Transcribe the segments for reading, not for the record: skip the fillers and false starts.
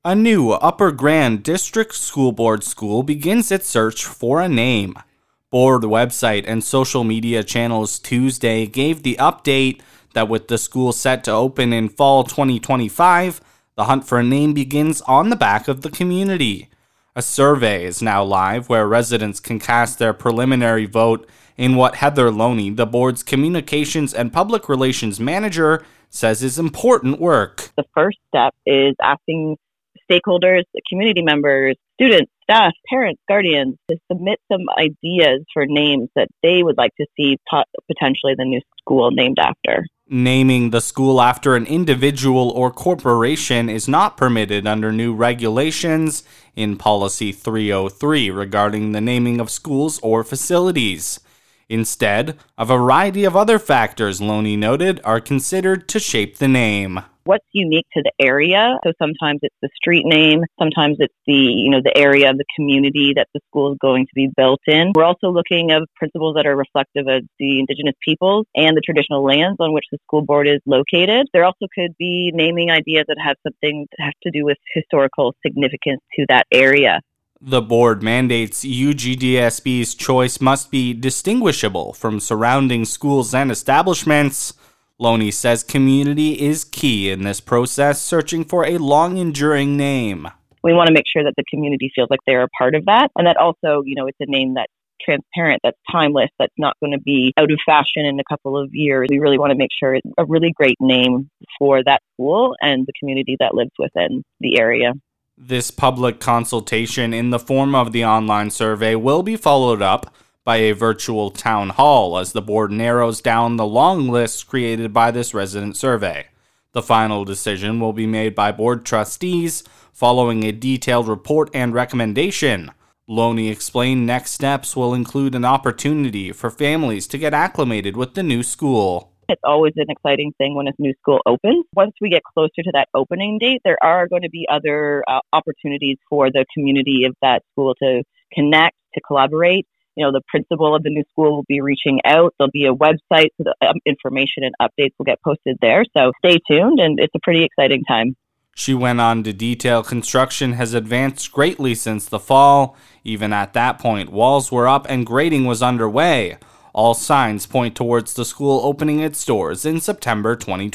A new Upper Grand District School Board school begins its search for a name. Board website and social media channels Tuesday gave the update that with the school set to open in fall 2025, the hunt for a name begins on the back of the community. A survey is now live where residents can cast their preliminary vote in what Heather Loney, the board's communications and public relations manager, says is important work. The first step is asking stakeholders, community members, students, staff, parents, guardians to submit some ideas for names that they would like to see potentially the new school named after. Naming the school after an individual or corporation is not permitted under new regulations in Policy 303 regarding the naming of schools or facilities. Instead, a variety of other factors, Loney noted, are considered to shape the name. What's unique to the area? So sometimes it's the street name, sometimes it's the area of the community that the school is going to be built in. We're also looking at principles that are reflective of the Indigenous peoples and the traditional lands on which the school board is located. There also could be naming ideas that have something to have to do with historical significance to that area. The board mandates UGDSB's choice must be distinguishable from surrounding schools and establishments. Loney says community is key in this process, searching for a long-enduring name. We want to make sure that the community feels like they're a part of that, and that also, it's a name that's transparent, that's timeless, that's not going to be out of fashion in a couple of years. We really want to make sure it's a really great name for that school and the community that lives within the area. This public consultation in the form of the online survey will be followed up by a virtual town hall as the board narrows down the long list created by this resident survey. The final decision will be made by board trustees following a detailed report and recommendation. Loney explained next steps will include an opportunity for families to get acclimated with the new school. It's always an exciting thing when a new school opens. Once we get closer to that opening date, there are going to be other opportunities for the community of that school to connect, to collaborate. The principal of the new school will be reaching out. There'll be a website, so the information and updates will get posted there. So stay tuned, and it's a pretty exciting time. She went on to detail construction has advanced greatly since the fall. Even at that point, walls were up and grading was underway. All signs point towards the school opening its doors in September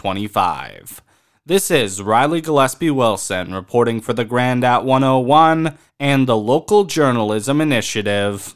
2025. This is Riley Gillespie-Wilson reporting for the Grand at 101 and the Local Journalism Initiative.